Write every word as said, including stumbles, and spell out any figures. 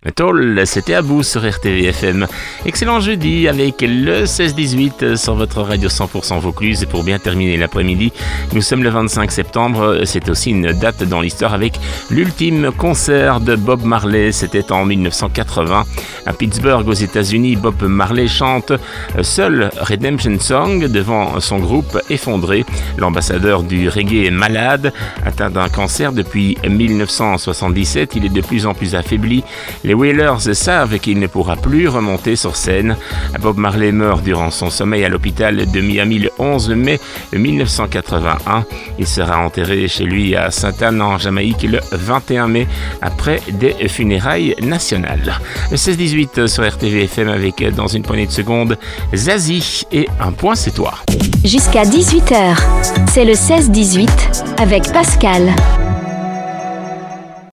Toll, c'était à bout sur R T V F M. Excellent jeudi avec le seize dix-huit sur votre radio cent pour cent Vaucluse. Et pour bien terminer l'après-midi, nous sommes le vingt-cinq septembre. C'est aussi une date dans l'histoire avec l'ultime concert de Bob Marley. C'était en dix-neuf cent quatre-vingts à Pittsburgh aux États-Unis. Bob Marley chante seul Redemption Song devant son groupe effondré. L'ambassadeur du reggae est malade, atteint d'un cancer depuis dix-neuf cent soixante-dix-sept. Il est de plus en plus affaibli. Les Wailers savent qu'il ne pourra plus remonter sur scène. Bob Marley meurt durant son sommeil à l'hôpital de Miami le onze mai dix-neuf cent quatre-vingt-un. Il sera enterré chez lui à Sainte-Anne en Jamaïque le vingt et un mai après des funérailles nationales. Le seize dix-huit sur R T V F M avec dans une poignée de secondes Zazie et Un point c'est toi. Jusqu'à dix-huit heures, c'est le seize dix-huit avec Pascal.